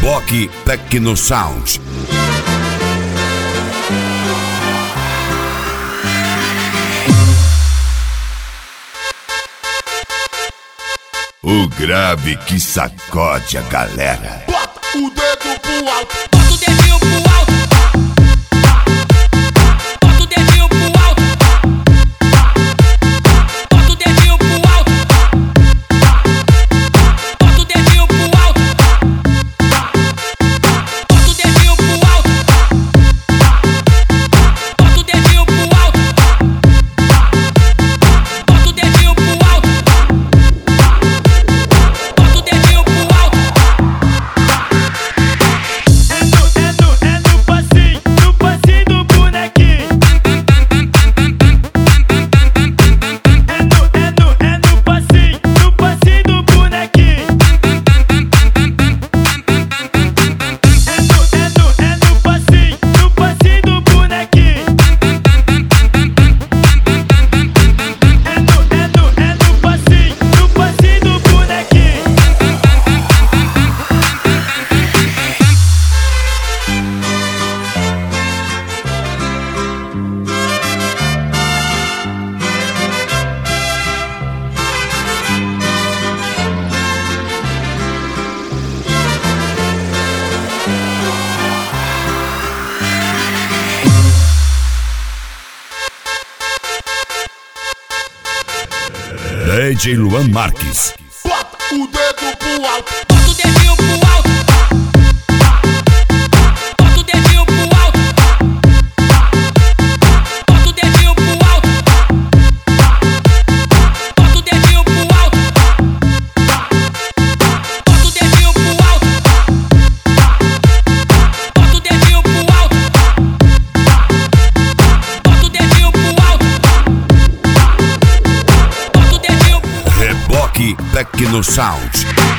Reboque Tecno Sound. O grave que sacode a galera. Bota o dedo pro alto, bota o dedinho pro alto. Bota o dedinho pro alto. Bota o dedinho pro alto. Bota o dedinho pro alto. Bota o dedinho pro alto. Bota o dedinho pro alto. Bota o dedinho pro alto. Bota o dedinho pro alto. É no passinho do bonequinho. É no passinho do bonequinho. É no passinho do bonequinho. É no passinho do bonequinho. DJ Luan Marques. Bota o dedo pro alto, bota o dedinho pro alto. Bota o dedinho pro alto. Bota o dedinho pro alto. Bota o dedinho pro alto. Bota o dedinho pro alto. Bota o dedinho pro alto. Bota o dedinho pro alto. Bota o dedinho. Reboque Tecno Sound.